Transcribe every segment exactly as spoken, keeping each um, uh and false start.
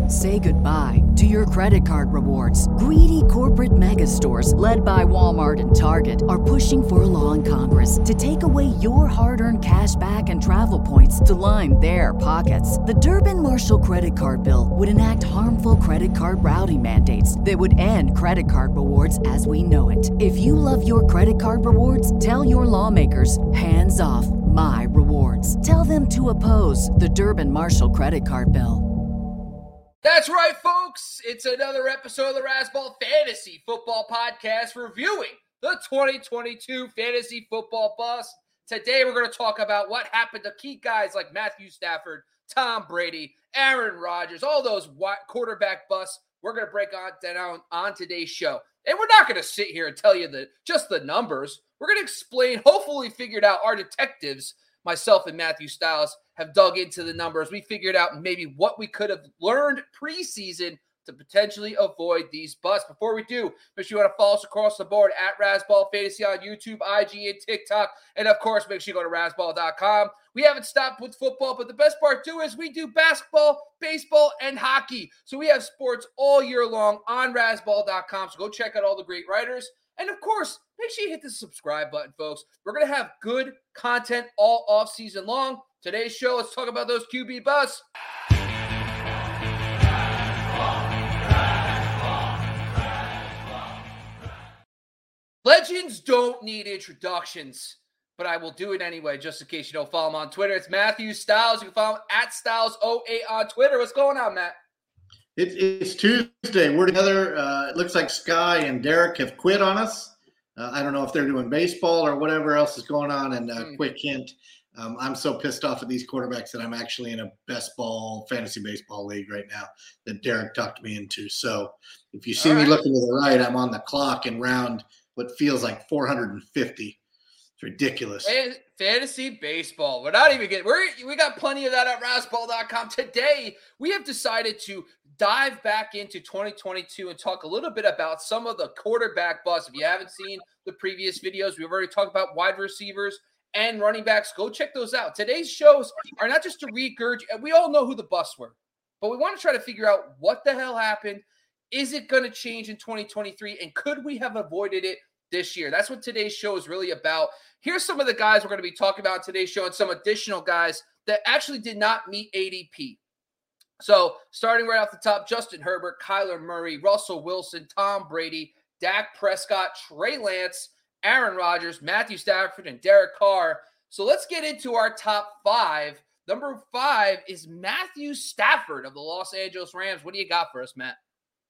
Say goodbye to your credit card rewards. Greedy corporate mega stores, led by Walmart and Target, are pushing for a law in Congress to take away your hard-earned cash back and travel points to line their pockets. The Durbin-Marshall credit card bill would enact harmful credit card routing mandates that would end credit card rewards as we know it. If you love your credit card rewards, tell your lawmakers, hands off my rewards. Tell them to oppose the Durbin-Marshall credit card bill. That's right, folks. It's another episode of the Razzball Fantasy Football Podcast reviewing the twenty twenty-two Fantasy Football Bust. Today, we're going to talk about what happened to key guys like Matthew Stafford, Tom Brady, Aaron Rodgers, all those quarterback busts. We're going to break on down on today's show. And we're not going to sit here and tell you the just the numbers. We're going to explain, hopefully figured out, our detectives, myself and Matthew Styles, have dug into the numbers. We figured out maybe what we could have learned preseason to potentially avoid these busts. Before we do, make sure you want to follow us across the board at Razzball Fantasy on YouTube, I G, and TikTok. And of course, make sure you go to Razzball dot com. We haven't stopped with football, but the best part too is we do basketball, baseball, and hockey. So we have sports all year long on Razzball dot com. So go check out all the great writers. And of course, make sure you hit the subscribe button, folks. We're going to have good content all off season long. Today's show, let's talk about those Q B busts. Legends don't need introductions, but I will do it anyway, just in case you don't follow him on Twitter. It's Matthew Styles. You can follow him at Styles oh eight on Twitter. What's going on, Matt? It's, it's Tuesday. We're together. Uh, it looks like Sky and Derek have quit on us. Uh, I don't know if they're doing baseball or whatever else is going on. And a uh, mm. quick hint, um, I'm so pissed off at these quarterbacks that I'm actually in a best ball fantasy baseball league right now that Derek talked me into. So if you see All me right. looking to the right, I'm on the clock in round what feels like four hundred fifty. It's ridiculous. Fantasy baseball. We're not even getting, we're, we got plenty of that at Razzball dot com. Today, we have decided to dive back into twenty twenty-two and talk a little bit about some of the quarterback busts. If you haven't seen the previous videos, we've already talked about wide receivers and running backs. Go check those out. Today's shows are not just to regurgitate. We all know who the busts were, but we want to try to figure out what the hell happened. Is it going to change in twenty twenty-three? And could we have avoided it this year? That's what today's show is really about. Here's some of the guys we're going to be talking about in today's show and some additional guys that actually did not meet A D P. So starting right off the top, Justin Herbert, Kyler Murray, Russell Wilson, Tom Brady, Dak Prescott, Trey Lance, Aaron Rodgers, Matthew Stafford, and Derek Carr. So let's get into our top five. Number five is Matthew Stafford of the Los Angeles Rams. What do you got for us, Matt?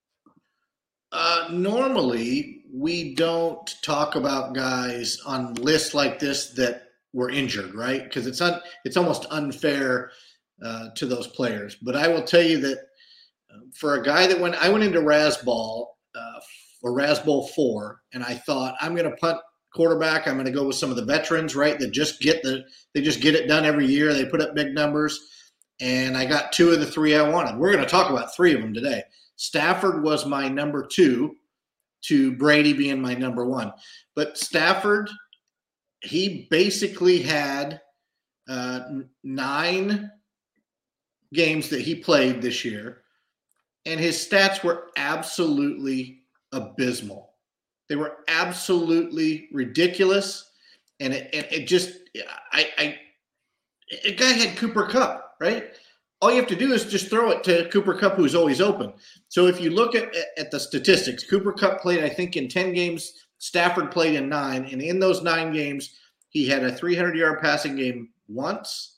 Uh, normally, we don't talk about guys on lists like this that were injured, right? Because it's un- it's almost unfair uh, to those players. But I will tell you that uh, for a guy that went, I went into Razzball uh, or Razzball four, and I thought I'm going to punt quarterback. I'm going to go with some of the veterans, right? That just get the they just get it done every year. They put up big numbers, and I got two of the three I wanted. We're going to talk about three of them today. Stafford was my number two to Brady being my number one. But Stafford, he basically had uh, nine games that he played this year, and his stats were absolutely abysmal. They were absolutely ridiculous, and it, it, it just I, I – a guy had Cooper Kupp, right? All you have to do is just throw it to Cooper Kupp, who's always open. So if you look at, at the statistics, Cooper Kupp played, I think, in ten games. Stafford played in nine. And in those nine games, he had a three hundred yard passing game once.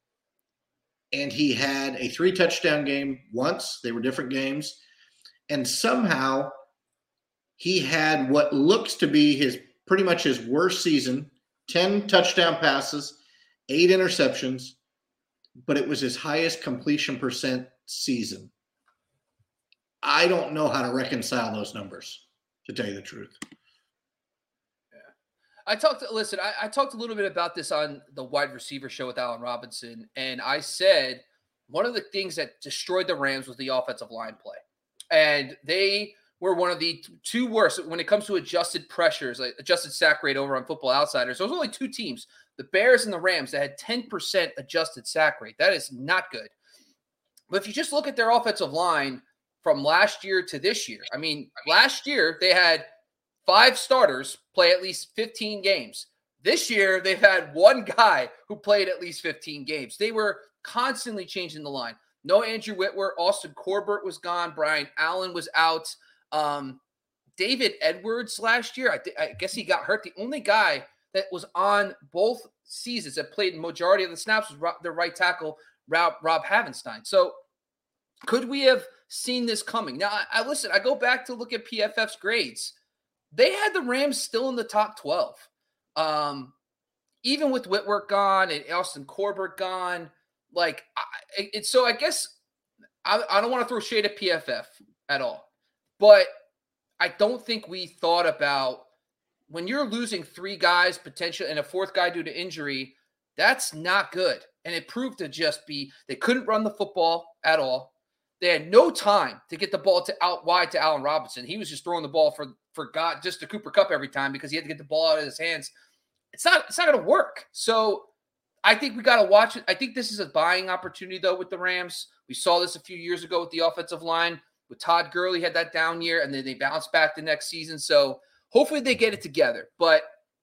And he had a three-touchdown game once. They were different games. And somehow he had what looks to be his pretty much his worst season, ten touchdown passes, eight interceptions, but it was his highest completion percent season. I don't know how to reconcile those numbers, to tell you the truth. Yeah. I talked to, listen, I, I talked a little bit about this on the wide receiver show with Allen Robinson, and I said one of the things that destroyed the Rams was the offensive line play. And they were one of the two worst when it comes to adjusted pressures, like adjusted sack rate over on Football Outsiders. There was only two teams, the Bears and the Rams, that had ten percent adjusted sack rate. That is not good. But if you just look at their offensive line from last year to this year, I mean, last year they had five starters play at least fifteen games. This year, they've had one guy who played at least fifteen games. They were constantly changing the line. No Andrew Whitworth. Austin Corbett was gone. Brian Allen was out. Um, David Edwards last year, I, th- I guess he got hurt. The only guy that was on both seasons that played the majority of the snaps was Rob, the right tackle, Rob, Rob Havenstein. So could we have seen this coming? Now, I, I listen, I go back to look at P F F's grades. They had the Rams still in the top twelve. Um, even with Whitworth gone and Austin Corbett gone, like, I, it, so I guess I, I don't want to throw shade at P F F at all, but I don't think we thought about when you're losing three guys potentially and a fourth guy due to injury, that's not good. And it proved to just be, they couldn't run the football at all. They had no time to get the ball to out wide to Allen Robinson. He was just throwing the ball for, for God, just to Cooper Kupp every time because he had to get the ball out of his hands. It's not, it's not going to work. So I think we got to watch it. I think this is a buying opportunity though with the Rams. We saw this a few years ago with the offensive line with Todd Gurley had that down year and then they bounced back the next season. So hopefully they get it together. But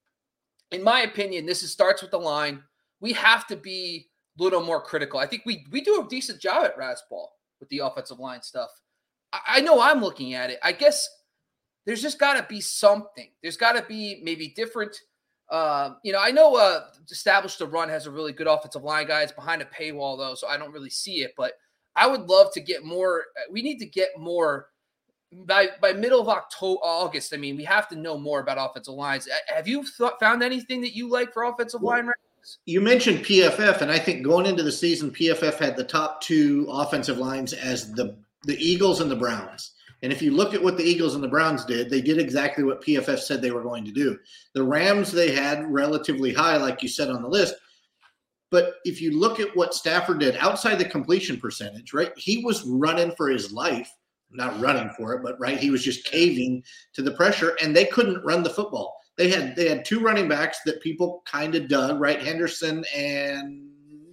in my opinion, this is, starts with the line. We have to be a little more critical. I think we, we do a decent job at Razzball with the offensive line stuff. I, I know I'm looking at it. I guess there's just got to be something. There's got to be maybe different. Uh, you know, I know uh, Established the Run has a really good offensive line guy. It's behind a paywall, though, so I don't really see it. But I would love to get more. We need to get more by by middle of October, August. I mean, we have to know more about offensive lines. Have you th- found anything that you like for offensive well, line rankings? You mentioned P F F, and I think going into the season, P F F had the top two offensive lines as the the Eagles and the Browns. And if you look at what the Eagles and the Browns did, they did exactly what P F F said they were going to do. The Rams, they had relatively high, like you said on the list. But if you look at what Stafford did outside the completion percentage, right, he was running for his life, not running for it, but right, he was just caving to the pressure, and they couldn't run the football. They had they had two running backs that people kind of dug, right, Henderson and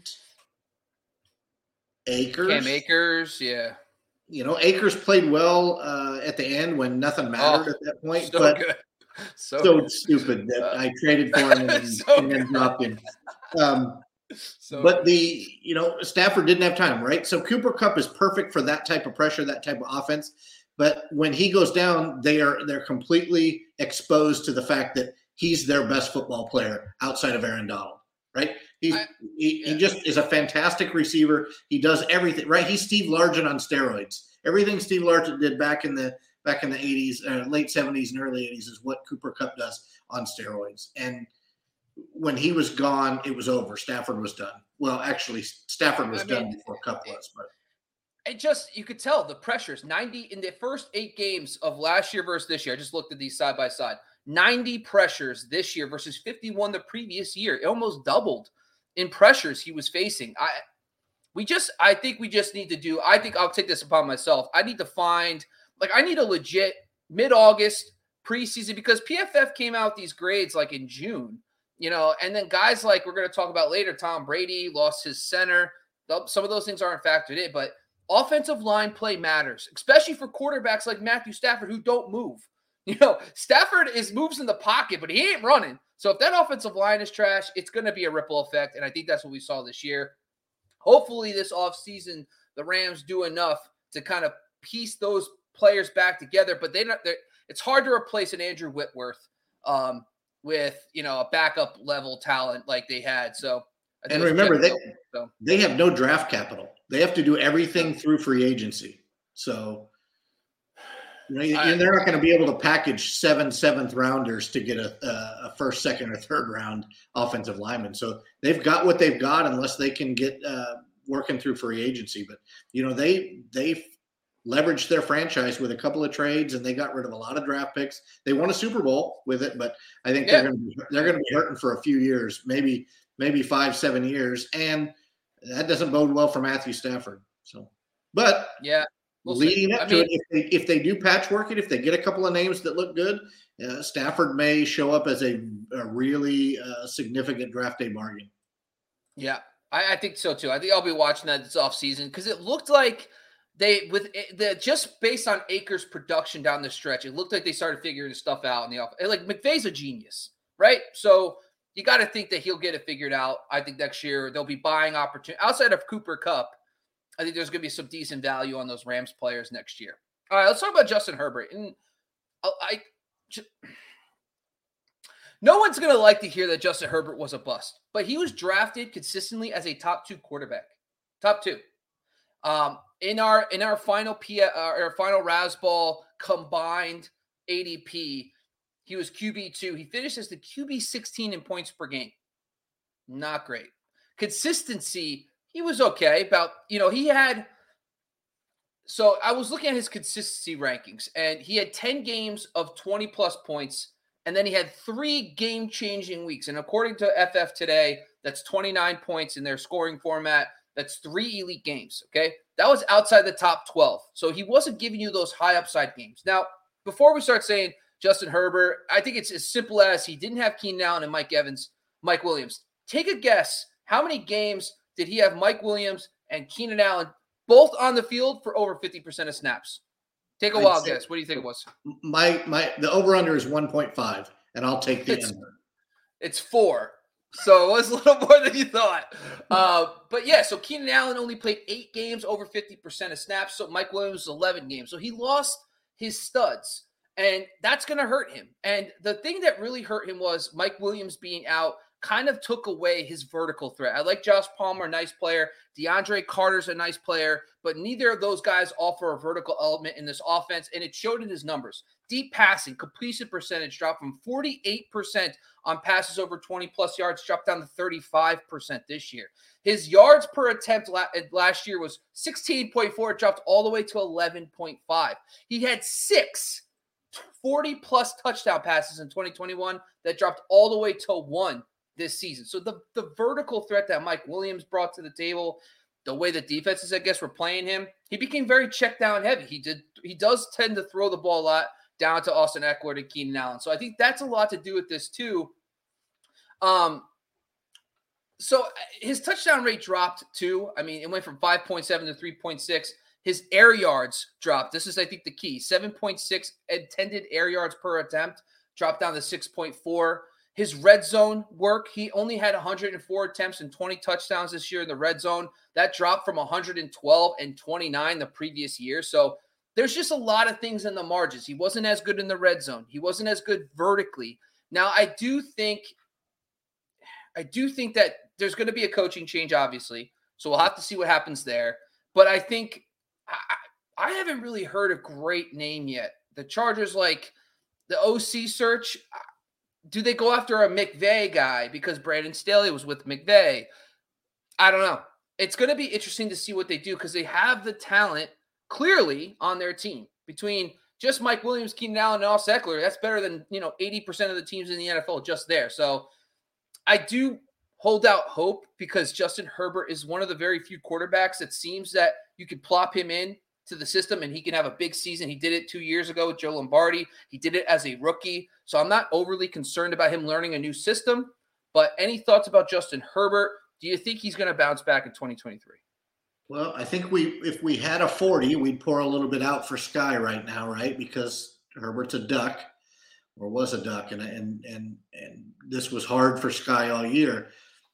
Akers. Cam Akers, yeah. You know, Akers played well uh, at the end when nothing mattered oh, at that point. So but good. So, so good. stupid that uh, I traded for him and, so and then dropped him. Um, so but the, you know, Stafford didn't have time, right? So Cooper Kupp is perfect for that type of pressure, that type of offense. But when he goes down, they are they're completely exposed to the fact that he's their best football player outside of Aaron Donald, right? He's, I, he, yeah. he just is a fantastic receiver. He does everything, right? He's Steve Largent on steroids. Everything Steve Largent did back in the back in the eighties, uh, late seventies and early eighties is what Cooper Kupp does on steroids. And when he was gone, it was over. Stafford was done. Well, actually, Stafford was I done mean, before Kupp was. But it just, you could tell the pressures. ninety in the first eight games of last year versus this year. I just looked at these side by side. ninety pressures this year versus fifty-one the previous year. It almost doubled in pressures he was facing. I we just I think we just need to do I think I'll take this upon myself. I need to find like I need a legit mid-August preseason because P F F came out with these grades like in June, you know, and then guys like we're going to talk about later, Tom Brady lost his center. Some of those things aren't factored in, but offensive line play matters, especially for quarterbacks like Matthew Stafford who don't move. You know, Stafford is moves in the pocket, but he ain't running. So if that offensive line is trash, it's going to be a ripple effect, and I think that's what we saw this year. Hopefully this offseason, the Rams do enough to kind of piece those players back together, but they not. It's hard to replace an Andrew Whitworth um, with, you know, a backup level talent like they had. So and remember, they, so. they have no draft capital. They have to do everything through free agency. So you know, I, they're not going to be able to package seven seventh rounders to get a, a first, second, or third round offensive lineman. So they've got what they've got unless they can get uh, working through free agency. But, you know, they they've leveraged their franchise with a couple of trades and they got rid of a lot of draft picks. They won a Super Bowl with it, but I think yeah. they're going to they're going to be hurting for a few years, maybe maybe five, seven years. And that doesn't bode well for Matthew Stafford. So, but yeah. We'll leading up I to mean, it, if they, if they do patchwork it, if they get a couple of names that look good, uh, Stafford may show up as a, a really uh, significant draft day bargain. Yeah, I, I think so too. I think I'll be watching that this offseason because it looked like they, with the just based on Akers' production down the stretch, it looked like they started figuring stuff out in the off. Like McVay's a genius, right? So you got to think that he'll get it figured out. I think next year they'll be buying opportunity outside of Cooper Kupp. I think there's going to be some decent value on those Rams players next year. All right, let's talk about Justin Herbert. And I, I just, no one's going to like to hear that Justin Herbert was a bust, but he was drafted consistently as a top two quarterback, top two. Um, in our in our final P, uh, our final Razzball combined A D P, he was Q B two. He finished as the Q B sixteen in points per game. Not great. Consistency, he was okay. About, you know, he had, so I was looking at his consistency rankings, and he had ten games of twenty plus points, and then he had three game-changing weeks. And according to F F today, that's twenty-nine points in their scoring format. That's three elite games, okay? That was outside the top twelve. So he wasn't giving you those high upside games. Now, before we start saying Justin Herbert, I think it's as simple as he didn't have Keenan Allen and Mike Evans, Mike Williams. Take a guess. How many games did he have Mike Williams and Keenan Allen both on the field for over fifty percent of snaps? Take a I'd wild guess. What do you think it was? My my the over-under is one point five, and I'll take the it's, under. It's four. So it was a little more than you thought. Uh, but yeah, so Keenan Allen only played eight games, over fifty percent of snaps. So Mike Williams was eleven games. So he lost his studs, and that's going to hurt him. And the thing that really hurt him was Mike Williams being out kind of took away his vertical threat. I like Josh Palmer, a nice player. DeAndre Carter's a nice player, but neither of those guys offer a vertical element in this offense, and it showed in his numbers. Deep passing, completion percentage dropped from forty-eight percent on passes over twenty plus yards, dropped down to thirty-five percent this year. His yards per attempt last year was sixteen point four, it dropped all the way to eleven point five. He had six forty plus touchdown passes in twenty twenty-one that dropped all the way to one this season. So the, the vertical threat that Mike Williams brought to the table, the way the defenses, I guess, were playing him, he became very check down heavy. He did. He does tend to throw the ball a lot down to Austin Eckler and Keenan Allen. So I think that's a lot to do with this too. Um, so his touchdown rate dropped too. I mean, it went from five point seven to three point six. His air yards dropped. This is, I think, the key. seven point six intended air yards per attempt, dropped down to six point four. His red zone work, he only had one hundred four attempts and twenty touchdowns this year in the red zone. That dropped from one hundred twelve and twenty-nine the previous year. So there's just a lot of things in the margins. He wasn't as good in the red zone. He wasn't as good vertically. Now, I do think, I do think that there's going to be a coaching change, obviously. So we'll have to see what happens there. But I think I, I haven't really heard a great name yet. The Chargers, like the O C search, do they go after a McVay guy because Brandon Staley was with McVay? I don't know. It's going to be interesting to see what they do because they have the talent clearly on their team. Between just Mike Williams, Keenan Allen, and Austin Eckler, that's better than, you know, eighty percent of the teams in the N F L just there. So I do hold out hope because Justin Herbert is one of the very few quarterbacks that seems that you could plop him in to the system and he can have a big season. He did it two years ago with Joe Lombardi. He did it as a rookie. So I'm not overly concerned about him learning a new system. But any thoughts about Justin Herbert? Do you think he's going to bounce back in twenty twenty-three? Well, I think we, if we had a forty, we'd pour a little bit out for Sky right now, right? Because Herbert's a duck, or was a duck, and and and and this was hard for Sky all year.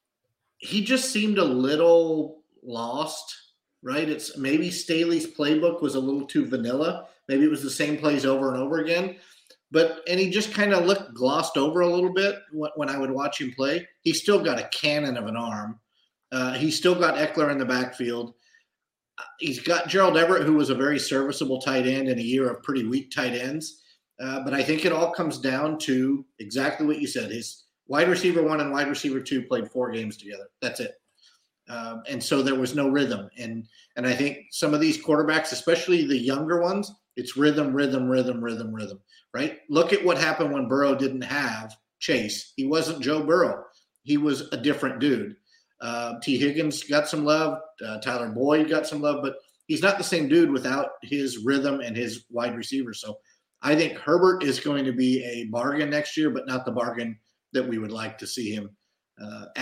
He just seemed a little lost. Right? It's maybe Staley's playbook was a little too vanilla. Maybe it was the same plays over and over again. But, and he just kind of looked glossed over a little bit when I would watch him play. He's still got a cannon of an arm. Uh, he's still got Eckler in the backfield. He's got Gerald Everett, who was a very serviceable tight end in a year of pretty weak tight ends. Uh, but I think it all comes down to exactly what you said. His wide receiver one and wide receiver two played four games together. That's it. Um, and so there was no rhythm. And and I think some of these quarterbacks, especially the younger ones, it's rhythm, rhythm, rhythm, rhythm, rhythm, right? Look at what happened when Burrow didn't have Chase. He wasn't Joe Burrow. He was a different dude. Uh, T. Higgins got some love. Uh, Tyler Boyd got some love. But he's not the same dude without his rhythm and his wide receiver. So I think Herbert is going to be a bargain next year, but not the bargain that we would like to see him uh, at.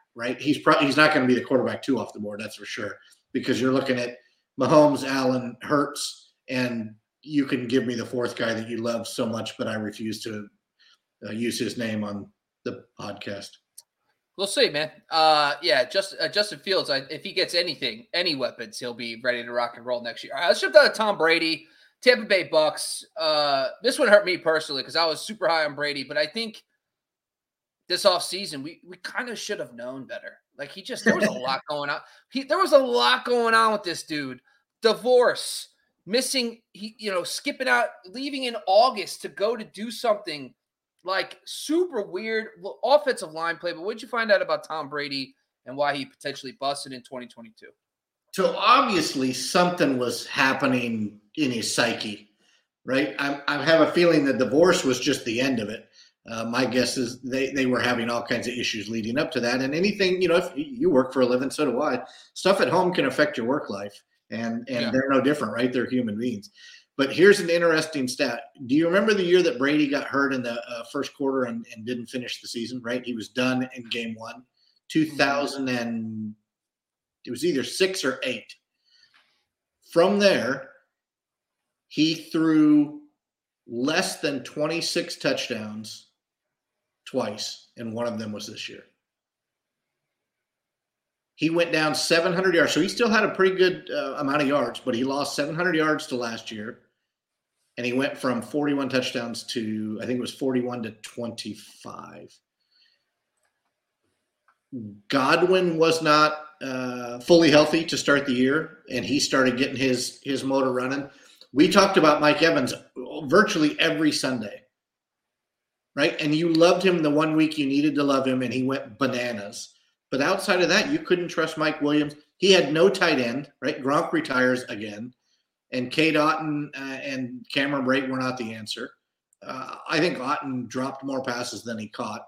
right? He's probably he's not going to be the quarterback two off the board, that's for sure, because you're looking at Mahomes, Allen, Hurts, and you can give me the fourth guy that you love so much, but I refuse to uh, use his name on the podcast. We'll see, man. Uh, yeah, just uh, Justin Fields. I, if he gets anything, any weapons, he'll be ready to rock and roll next year. All right, let's jump down to Tom Brady, Tampa Bay Bucks. Uh, this one hurt me personally because I was super high on Brady, but I think this offseason, we we kind of should have known better. Like he just there was a lot going on. He there was a lot going on with this dude. Divorce, missing, he you know, skipping out, leaving in August to go to do something. Like super weird offensive line play, but what did you find out about Tom Brady and why he potentially busted in twenty twenty-two? So obviously something was happening in his psyche, right? I, I have a feeling the divorce was just the end of it. Uh, my guess is they, they were having all kinds of issues leading up to that. And anything, you know, if you work for a living, so do I. Stuff at home can affect your work life, and and yeah. They're no different, right? They're human beings. But here's an interesting stat. Do you remember the year that Brady got hurt in the uh, first quarter and, and didn't finish the season, right? He was done in game one, two thousand, and it was either six or eight. From there, he threw less than twenty-six touchdowns twice, and one of them was this year. He went down seven hundred yards. So he still had a pretty good uh, amount of yards, but he lost seven hundred yards to last year. And he went from forty-one touchdowns to, I think it was forty-one to twenty-five. Godwin was not uh, fully healthy to start the year, and he started getting his, his motor running. We talked about Mike Evans virtually every Sunday, right? And you loved him the one week you needed to love him, and he went bananas. But outside of that, you couldn't trust Mike Williams. He had no tight end, right? Gronk retires again. And Cade Otton uh, and Cameron Brate were not the answer. Uh, I think Otton dropped more passes than he caught.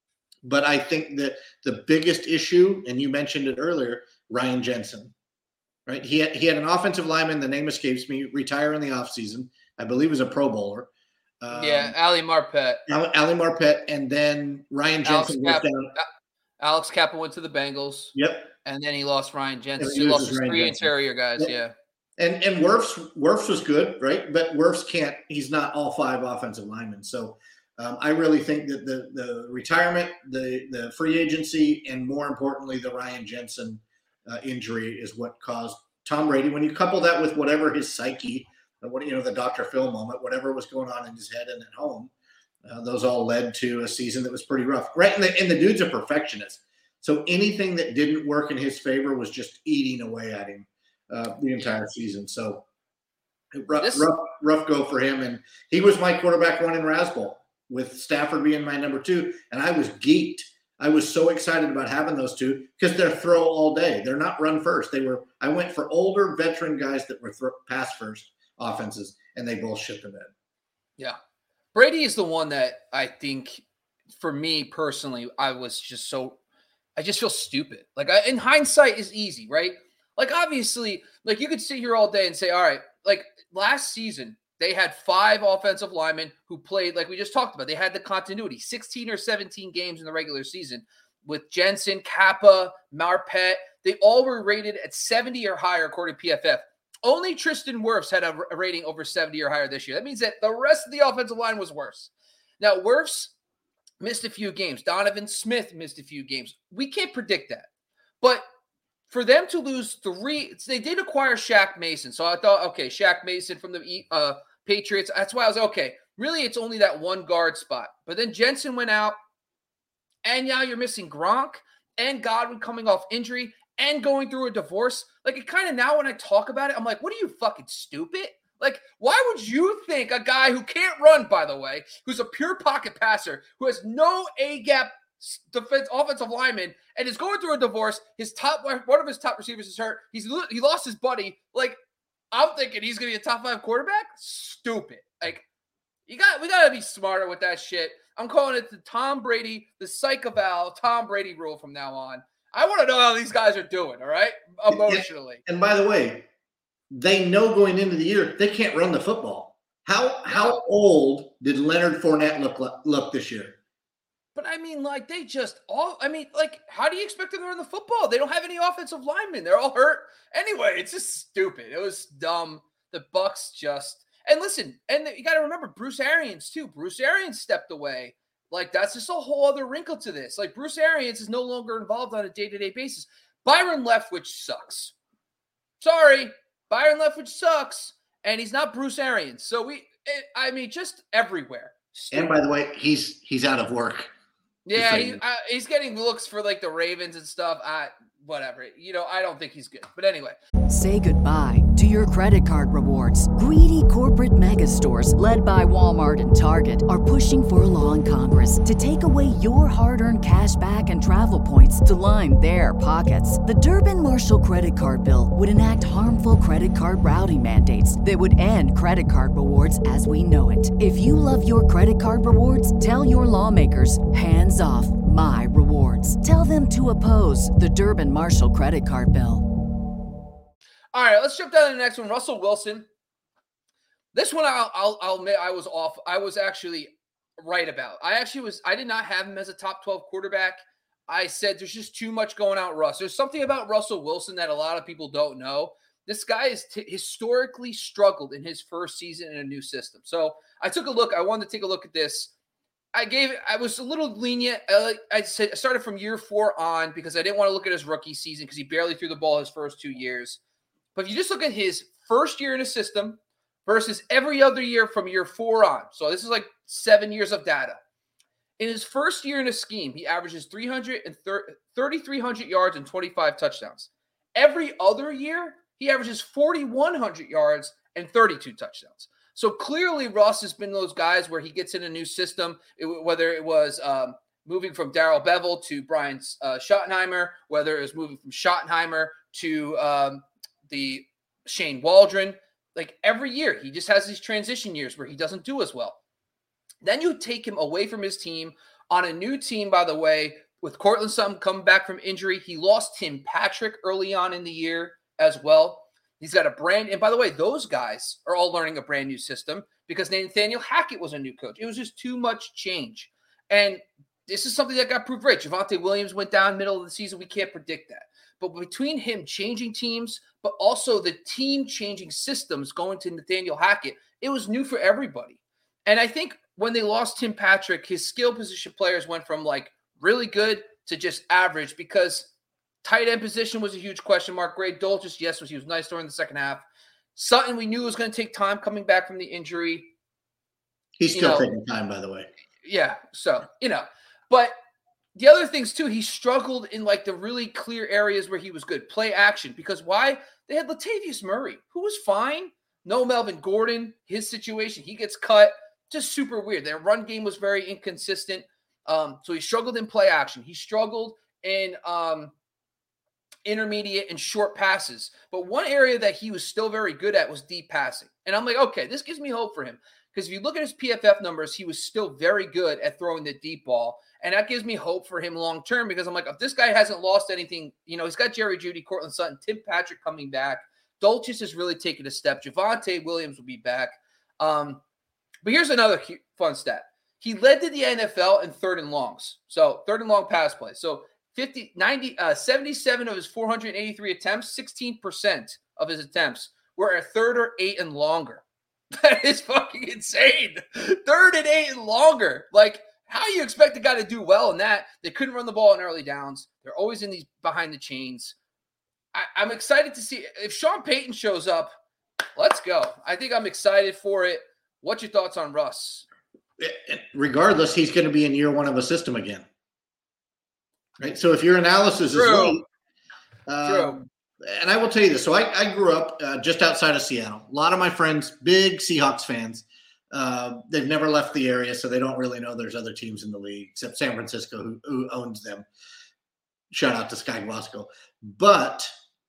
But I think that the biggest issue, and you mentioned it earlier, Ryan Jensen, right? He had, he had an offensive lineman, the name escapes me, retire in the offseason. I believe he was a Pro Bowler. Um, yeah, Ali Marpet. Ali Marpet, and then Ryan Jensen goes down. Alex Kappa went to the Bengals. Yep. And then he lost Ryan Jensen. He he lost his Ryan three Jensen. interior guys, yep. yeah. And and Wirfs, Wirfs was good, right? But Wirfs can't – he's not all five offensive linemen. So um, I really think that the the retirement, the, the free agency, and more importantly, the Ryan Jensen uh, injury is what caused Tom Brady. When you couple that with whatever his psyche, what you know, the Doctor Phil moment, whatever was going on in his head and at home, uh, those all led to a season that was pretty rough. Right, and the, and the dude's a perfectionist. So anything that didn't work in his favor was just eating away at him uh, the entire season. So rough, this, rough, rough go for him. And he was my quarterback one in Rasbowl with Stafford being my number two. And I was geeked. I was so excited about having those two because they're throw all day. They're not run first. They were. I went for older veteran guys that were throw, pass first offenses, and they both shit the bed. Yeah. Brady is the one that I think, for me personally, I was just so – I just feel stupid. Like, I, in hindsight is easy, right? Like, obviously, like, you could sit here all day and say, all right, like, last season, they had five offensive linemen who played, like we just talked about. They had the continuity, sixteen or seventeen games in the regular season with Jensen, Kappa, Marpet. They all were rated at seventy or higher, according to P F F. Only Tristan Wirfs had a, a rating over seventy or higher this year. That means that the rest of the offensive line was worse. Now, Wirfs missed a few games. Donovan Smith missed a few games. We can't predict that. But for them to lose three, they did acquire Shaq Mason. So I thought, okay, Shaq Mason from the uh, Patriots. That's why I was like, okay, really it's only that one guard spot. But then Jensen went out, and now you're missing Gronk and Godwin coming off injury and going through a divorce. Like, it kind of now when I talk about it, I'm like, what are you, fucking stupid? Like, why would you think a guy who can't run, by the way, who's a pure pocket passer, who has no A-gap defense, offensive lineman, and is going through a divorce, his top one of his top receivers is hurt, he's he lost his buddy. Like, I'm thinking he's going to be a top five quarterback? Stupid. Like, you got we got to be smarter with that shit. I'm calling it the Tom Brady, the psych eval, Tom Brady rule from now on. I want to know how these guys are doing, all right, emotionally. And by the way, they know going into the year they can't run the football. How how old did Leonard Fournette look look this year? But I mean, like, they just all, I mean, like, how do you expect them to run the football? They don't have any offensive linemen. They're all hurt. Anyway, it's just stupid. It was dumb. The Bucks just, and listen, and you got to remember Bruce Arians too. Bruce Arians stepped away. Like, that's just a whole other wrinkle to this. Like, Bruce Arians is no longer involved on a day-to-day basis. Byron Leftwich sucks. Sorry, Byron Leftwich sucks, and he's not Bruce Arians. So we, it, I mean, just everywhere. Stupid. And by the way, he's he's out of work. Yeah, he, uh, he's getting looks for like the Ravens and stuff. I, whatever. You know, I don't think he's good. But anyway. Say goodbye to your credit card rewards. Greedy corporate mega stores, led by Walmart and Target, are pushing for a law in Congress to take away your hard-earned cash back and travel points to line their pockets. The Durbin-Marshall credit card bill would enact harmful credit card routing mandates that would end credit card rewards as we know it. If you love your credit card rewards, tell your lawmakers, hands off my rewards. Tell them to oppose the Durbin-Marshall credit card bill. All right, let's jump down to the next one. Russell Wilson. This one, I'll, I'll, I'll admit I was off. I was actually right about. I actually was. I did not have him as a top twelve quarterback. I said there's just too much going out, Russ. There's something about Russell Wilson that a lot of people don't know. This guy has t- historically struggled in his first season in a new system. So I took a look. I wanted to take a look at this. I gave it. I was a little lenient. I, I said I started from year four on because I didn't want to look at his rookie season because he barely threw the ball his first two years. But if you just look at his first year in a system versus every other year from year four on, so this is like seven years of data. In his first year in a scheme, he averages three thirty-three hundred yards and twenty-five touchdowns. Every other year, he averages forty-one hundred yards and thirty-two touchdowns. So clearly, Russ has been those guys where he gets in a new system, it, whether it was um, moving from Darrell Bevell to Brian uh, Schottenheimer, whether it was moving from Schottenheimer to um, the Shane Waldron. Like every year, he just has these transition years where he doesn't do as well. Then you take him away from his team on a new team, by the way, with Cortland Sutton coming back from injury. He lost Tim Patrick early on in the year as well. He's got a brand, and by the way, those guys are all learning a brand new system because Nathaniel Hackett was a new coach. It was just too much change. And this is something that got proved right. Javonte Williams went down middle of the season. We can't predict that. But between him changing teams, but also the team changing systems going to Nathaniel Hackett, it was new for everybody. And I think when they lost Tim Patrick, his skill position players went from like really good to just average because tight end position was a huge question mark. Greg Dulcich, yes, was he was nice during the second half. Sutton, we knew was going to take time coming back from the injury. He's still you know, taking time, by the way. Yeah, so, you know. But the other things, too, he struggled in, like, the really clear areas where he was good. Play action. Because why? They had Latavius Murray, who was fine. No Melvin Gordon, his situation. He gets cut. Just super weird. Their run game was very inconsistent. Um, so he struggled in play action. He struggled in um, intermediate and short passes. But one area that he was still very good at was deep passing. And I'm like, okay, this gives me hope for him. Because if you look at his P F F numbers, he was still very good at throwing the deep ball. And that gives me hope for him long term because I'm like, if this guy hasn't lost anything, you know, he's got Jerry Jeudy, Cortland Sutton, Tim Patrick coming back. Dulcich has really taken a step. Javonte Williams will be back. Um, but here's another fun stat. He led to the N F L in third and longs. So third and long pass play. So fifty, ninety, uh, seventy-seven of his four hundred eighty-three attempts, sixteen percent of his attempts were at third or eight and longer. That is fucking insane. Third and eight and longer. Like, how do you expect a guy to do well in that? They couldn't run the ball in early downs. They're always in these behind the chains. I, I'm excited to see if Sean Payton shows up. Let's go. I think I'm excited for it. What's your thoughts on Russ? Regardless, he's going to be in year one of a system again. Right. So if your analysis True. is right, True. Um, and I will tell you this. So I, I grew up uh, just outside of Seattle. A lot of my friends, big Seahawks fans. Uh, they've never left the area, so they don't really know there's other teams in the league except San Francisco, who, who owns them. Shout out to Sky Glasgow. But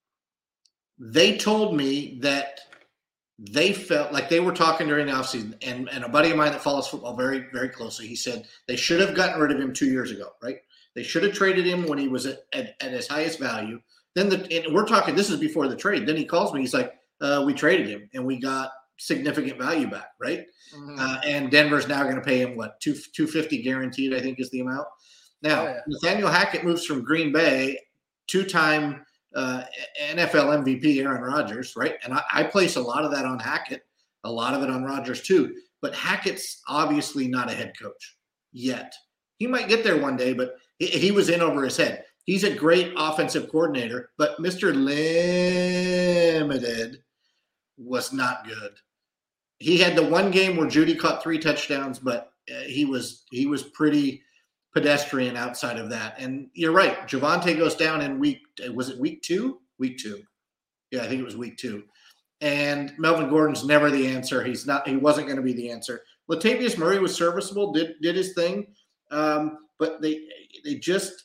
they told me that they felt like they were talking during the offseason, and, and a buddy of mine that follows football very, very closely, he said they should have gotten rid of him two years ago, right? They should have traded him when he was at, at, at his highest value. Then the and we're talking, this is before the trade. Then he calls me. He's like, uh, we traded him, and we got significant value back, right? Mm-hmm. Uh, and Denver's now going to pay him what two two fifty guaranteed, I think is the amount. Now Oh, yeah. Nathaniel Hackett moves from Green Bay, two-time uh, N F L M V P Aaron Rodgers, right? And I, I place a lot of that on Hackett, a lot of it on Rodgers too. But Hackett's obviously not a head coach yet. He might get there one day, but he, he was in over his head. He's a great offensive coordinator, but Mister Limited was not good. He had the one game where Judy caught three touchdowns, but uh, he was he was pretty pedestrian outside of that. And you're right, Javonte goes down in week was it week two? Week two. Yeah, I think it was week two. And Melvin Gordon's never the answer. He's not. He wasn't going to be the answer. Latavius Murray was serviceable, did did his thing, um, but they they just.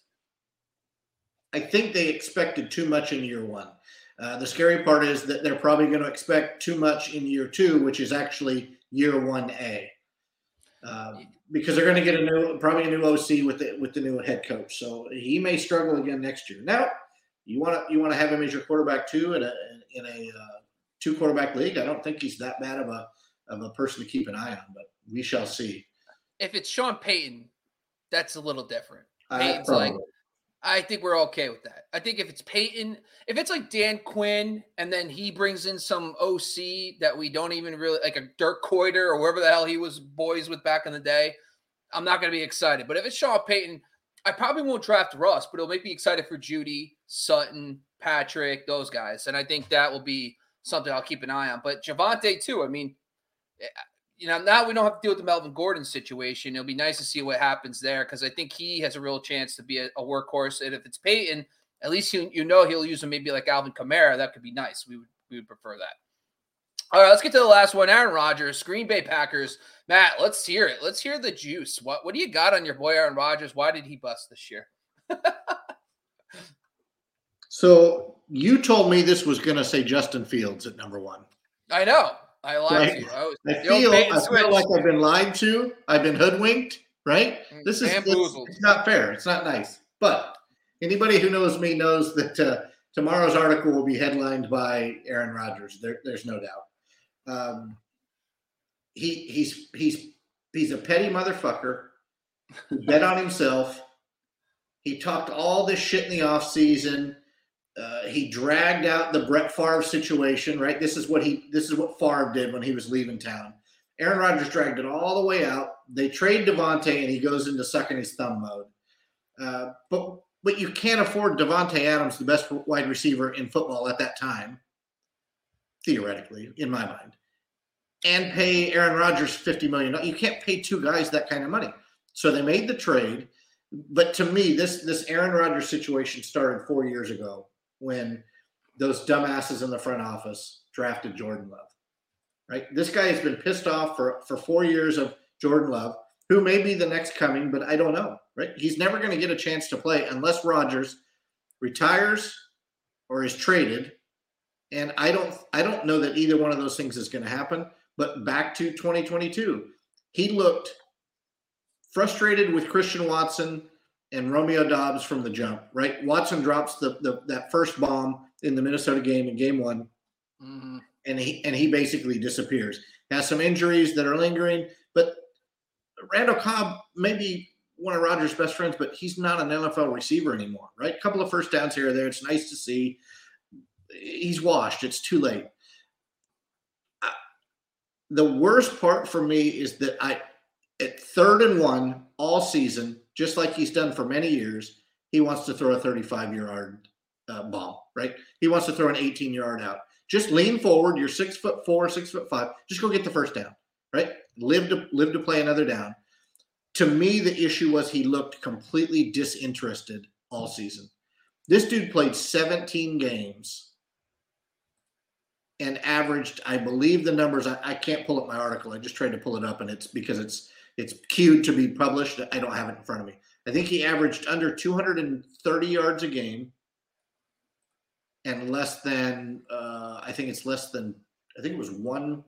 I think they expected too much in year one. Uh, the scary part is that they're probably going to expect too much in year two, which is actually year one A, uh, because they're going to get a new, probably a new O C with the with the new head coach. So he may struggle again next year. Now, you want to you want to have him as your quarterback too in a in a uh, two quarterback league. I don't think he's that bad of a of a person to keep an eye on, but we shall see. If it's Sean Payton, that's a little different. Uh, Payton's like. I think we're okay with that. I think if it's Peyton, if it's like Dan Quinn, and then he brings in some O C that we don't even really like a Dirk Koiter or wherever the hell he was boys with back in the day, I'm not going to be excited. But if it's Sean Payton, I probably won't draft Russ, but it'll make me excited for Judy, Sutton, Patrick, those guys. And I think that will be something I'll keep an eye on. But Javonte too. I mean, you know, now we don't have to deal with the Melvin Gordon situation. It'll be nice to see what happens there because I think he has a real chance to be a, a workhorse. And if it's Peyton, at least you, you know he'll use him maybe like Alvin Kamara. That could be nice. We would we would prefer that. All right, let's get to the last one. Aaron Rodgers, Green Bay Packers. Matt, let's hear it. Let's hear the juice. What what do you got on your boy Aaron Rodgers? Why did he bust this year? So you told me this was going to say Justin Fields at number one. I know. I lied right? to you. I, was, I feel, I feel like I've been lied to. I've been hoodwinked, right? This is it's, it's not fair. It's not nice. But anybody who knows me knows that uh, tomorrow's article will be headlined by Aaron Rodgers. There, there's no doubt. Um, he he's he's he's a petty motherfucker who bet on himself. He talked all this shit in the offseason. Uh, he dragged out the Brett Favre situation, right? This is what he this is what Favre did when he was leaving town. Aaron Rodgers dragged it all the way out. They trade Devontae, and he goes into sucking his thumb mode. Uh, but but you can't afford Devontae Adams, the best wide receiver in football at that time, theoretically, in my mind, and pay Aaron Rodgers fifty million dollars. You can't pay two guys that kind of money. So they made the trade. But to me, this this Aaron Rodgers situation started four years ago when those dumbasses in the front office drafted Jordan Love, right? This guy has been pissed off for, for four years of Jordan Love, who may be the next coming, but I don't know, right? He's never going to get a chance to play unless Rodgers retires or is traded. And I don't I don't know that either one of those things is going to happen. But back to twenty twenty-two, he looked frustrated with Christian Watson and Romeo Doubs from the jump, right? Watson drops the, the that first bomb in the Minnesota game in game one, mm-hmm. and he and he basically disappears. Has some injuries that are lingering, but Randall Cobb may be one of Rodgers' best friends, but he's not an N F L receiver anymore, right? A couple of first downs here or there. It's nice to see. He's washed. It's too late. I, the worst part for me is that I, at third and one all season, just like he's done for many years, he wants to throw a thirty-five-yard uh, ball, right? He wants to throw an eighteen-yard out. Just lean forward. You're six foot four, six foot five. Just go get the first down, right? Live to live to play another down. To me, the issue was he looked completely disinterested all season. This dude played seventeen games and averaged, I believe the numbers, I, I can't pull up my article. I just tried to pull it up, and it's because it's it's queued to be published. I don't have it in front of me. I think he averaged under two hundred thirty yards a game and less than, uh, I think it's less than, I think it was one,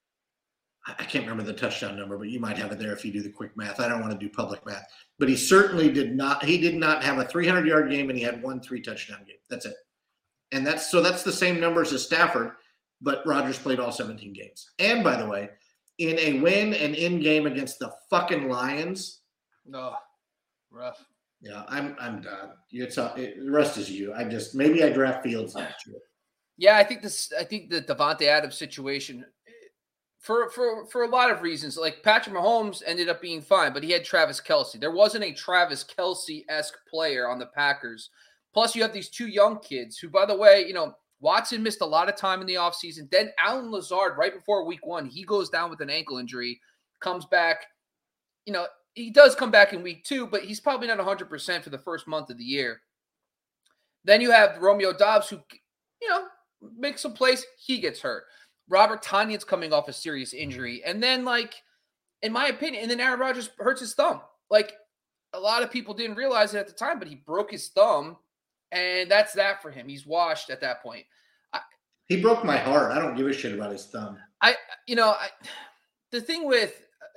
I can't remember the touchdown number, but you might have it there if you do the quick math. I don't want to do public math. But he certainly did not, he did not have a three hundred-yard game, and he had one three-touchdown game. That's it. And that's, so that's the same numbers as Stafford, but Rodgers played all seventeen games. And by the way, in a win and in game against the fucking Lions. No, rough. Yeah, I'm I'm done. It's uh, it, the rest is you. I just maybe I draft Fields next year. Yeah, I think this. I think the Davante Adams situation, for for for a lot of reasons, like Patrick Mahomes ended up being fine, but he had Travis Kelce. There wasn't a Travis Kelce-esque player on the Packers. Plus, you have these two young kids who, by the way, you know, Watson missed a lot of time in the offseason. Then Allen Lazard, right before week one, he goes down with an ankle injury, comes back. You know, he does come back in week two, but he's probably not one hundred percent for the first month of the year. Then you have Romeo Doubs, who, you know, makes some plays. He gets hurt. Robert Tonyan's coming off a serious injury. And then, like, in my opinion, and then Aaron Rodgers hurts his thumb. Like, a lot of people didn't realize it at the time, but he broke his thumb, and that's that for him. He's washed at that point. I, he broke my heart. I don't give a shit about his thumb. I, you know, I, the thing with,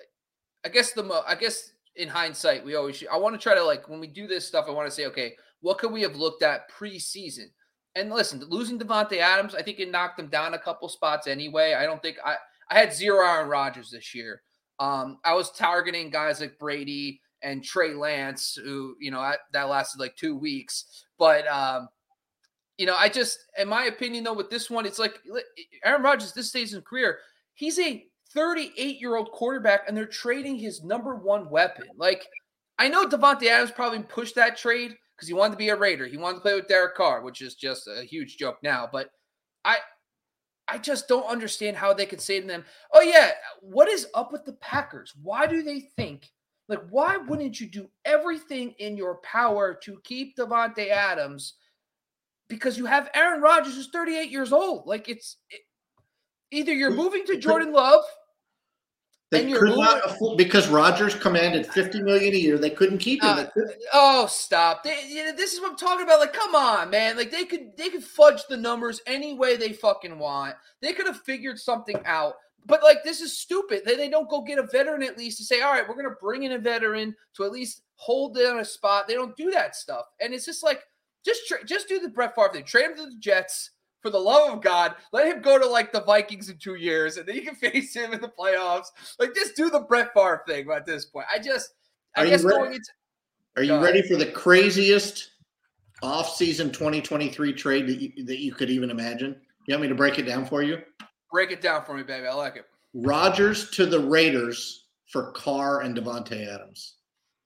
I guess the, I guess in hindsight, we always, I want to try to, like, when we do this stuff, I want to say, okay, what could we have looked at preseason? And listen, losing Davante Adams, I think it knocked him down a couple spots anyway. I don't think I, I had zero Aaron Rodgers this year. Um, I was targeting guys like Brady and Trey Lance, who, you know, I, that lasted like two weeks. But, um, you know, I just, in my opinion, though, with this one, it's like Aaron Rodgers, this stage in his career, he's a thirty-eight-year-old quarterback, and they're trading his number one weapon. Like, I know Davante Adams probably pushed that trade because he wanted to be a Raider. He wanted to play with Derek Carr, which is just a huge joke now. But I I just don't understand how they could say to them, oh, yeah, what is up with the Packers? Why do they think, like, why wouldn't you do everything in your power to keep Davante Adams? Because you have Aaron Rodgers, who's thirty-eight years old. Like, it's it, either you're moving to Jordan Love, They and you're could moving, not afford, because Rodgers commanded fifty million dollars a year. They couldn't keep him. Uh, oh, stop! They, you know, this is what I'm talking about. Like, come on, man! Like, they could they could fudge the numbers any way they fucking want. They could have figured something out. But like, this is stupid. They they don't go get a veteran at least to say, all right, we're gonna bring in a veteran to at least hold it on a spot. They don't do that stuff, and it's just like just tra- just do the Brett Favre thing. Trade him to the Jets. For the love of God, let him go to like the Vikings in two years, and then you can face him in the playoffs. Like, just do the Brett Favre thing at this point. I just, I Are guess you ready, going into. Are you ready for the craziest off-season twenty twenty-three trade that you, that you could even imagine? You want me to break it down for you? Break it down for me, baby. I like it. Rodgers to the Raiders for Carr and Davante Adams.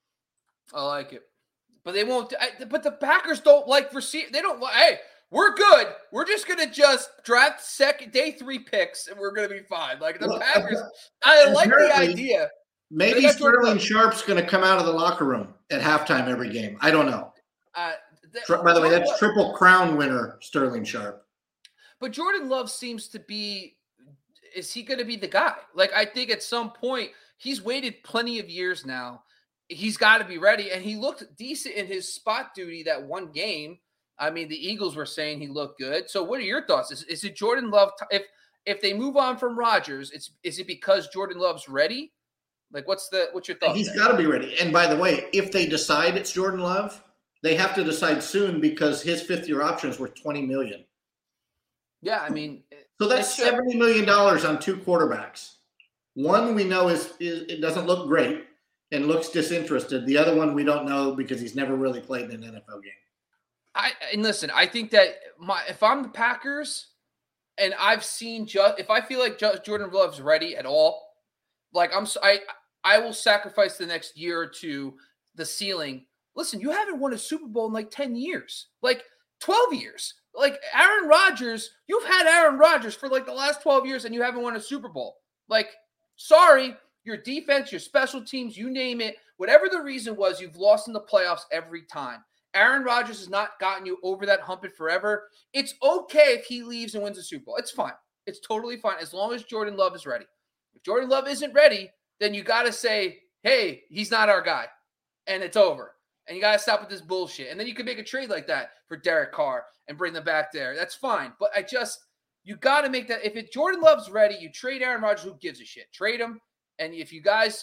I like it, but they won't. I, but the Packers don't like receive. They don't. Hey. We're good. We're just going to just draft second day three picks, and we're going to be fine. Like the well, Packers, I like the idea. Maybe Sterling Sharp's going to come out of the locker room at halftime every game. I don't know. Uh, th- By the way, that's Triple Crown winner Sterling Sharp. But Jordan Love seems to be – is he going to be the guy? Like, I think at some point he's waited plenty of years now. He's got to be ready, and he looked decent in his spot duty that one game. I mean, the Eagles were saying he looked good. So what are your thoughts? Is, is it Jordan Love? T- if if they move on from Rodgers, it's is it because Jordan Love's ready? Like, what's the what's your thought? He's got to be ready. And by the way, if they decide it's Jordan Love, they have to decide soon because his fifth year option is worth twenty million dollars. Yeah, I mean, so that's seventy million dollars on two quarterbacks. One we know is, is it doesn't look great and looks disinterested. The other one we don't know because he's never really played in an N F L game. I and listen, I think that my if I'm the Packers and I've seen just if I feel like just Jordan Love's ready at all, like I'm I I will sacrifice the next year or two the ceiling. Listen, you haven't won a Super Bowl in like ten years, like twelve years. Like Aaron Rodgers, you've had Aaron Rodgers for like the last twelve years and you haven't won a Super Bowl. Like, sorry, your defense, your special teams, you name it, whatever the reason was, you've lost in the playoffs every time. Aaron Rodgers has not gotten you over that hump it forever. It's okay if he leaves and wins a Super Bowl. It's fine. It's totally fine as long as Jordan Love is ready. If Jordan Love isn't ready, then you got to say, hey, he's not our guy. And it's over. And you got to stop with this bullshit. And then you can make a trade like that for Derek Carr and bring them back there. That's fine. But I just, you got to make that. If it, Jordan Love's ready, you trade Aaron Rodgers, who gives a shit? Trade him. And if you guys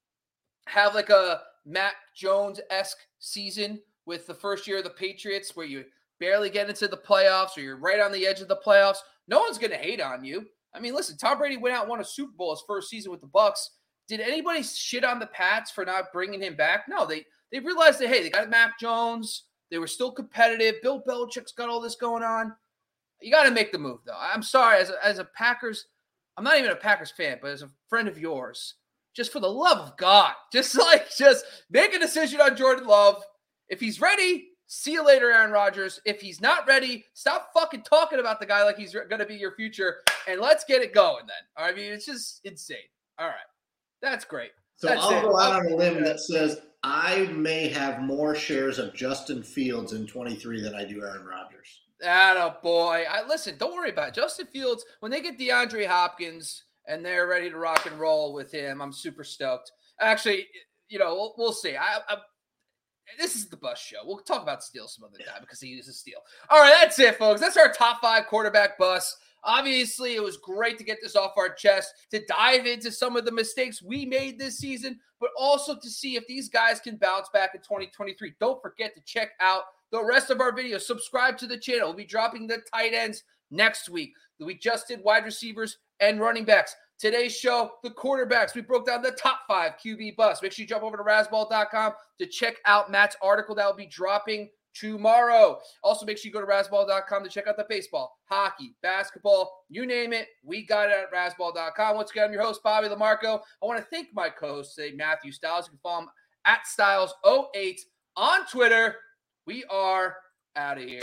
have like a Mac Jones-esque season with the first year of the Patriots where you barely get into the playoffs or you're right on the edge of the playoffs, No one's going to hate on you. I mean, listen, Tom Brady went out and won a Super Bowl his first season with the Bucs. Did anybody shit on the Pats for not bringing him back? No, they they realized that, hey, they got Mac Jones. They were still competitive. Bill Belichick's got all this going on. You got to make the move, though. I'm sorry, as a, as a Packers, I'm not even a Packers fan, but as a friend of yours, just for the love of God, just like, just make a decision on Jordan Love. If he's ready, see you later, Aaron Rodgers. If he's not ready, stop fucking talking about the guy like he's going to be your future, and let's get it going then. I mean, it's just insane. All right. That's great. So That's I'll it. go out on a limb that says I may have more shares of Justin Fields in twenty-three than I do Aaron Rodgers. Atta boy. I listen, don't worry about it. Justin Fields, when they get DeAndre Hopkins and they're ready to rock and roll with him, I'm super stoked. Actually, you know, we'll, we'll see. I, I This is the bus show. We'll talk about Steele some other time because he uses Steele. All right, that's it, folks. That's our top five quarterback bus. Obviously, it was great to get this off our chest, to dive into some of the mistakes we made this season, but also to see if these guys can bounce back in twenty twenty-three. Don't forget to check out the rest of our videos. Subscribe to the channel. We'll be dropping the tight ends next week. We just did wide receivers and running backs. Today's show, the quarterbacks. We broke down the top five Q B bus. Make sure you jump over to razzball dot com to check out Matt's article that will be dropping tomorrow. Also, make sure you go to razzball dot com to check out the baseball, hockey, basketball, you name it. We got it at razzball dot com. Once again, I'm your host, Bobby LaMarco. I want to thank my co-host today, Matthew Styles. You can follow him at Styles oh eight on Twitter. We are out of here.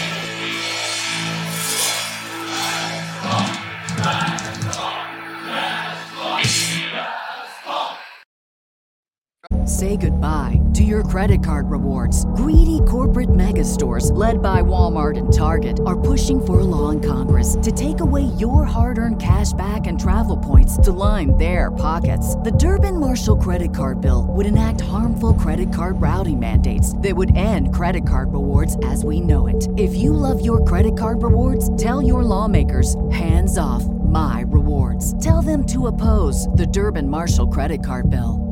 Say goodbye to your credit card rewards. Greedy corporate mega stores, led by Walmart and Target, are pushing for a law in Congress to take away your hard-earned cash back and travel points to line their pockets. The Durbin-Marshall credit card bill would enact harmful credit card routing mandates that would end credit card rewards as we know it. If you love your credit card rewards, tell your lawmakers, hands off my rewards. Tell them to oppose the Durbin-Marshall credit card bill.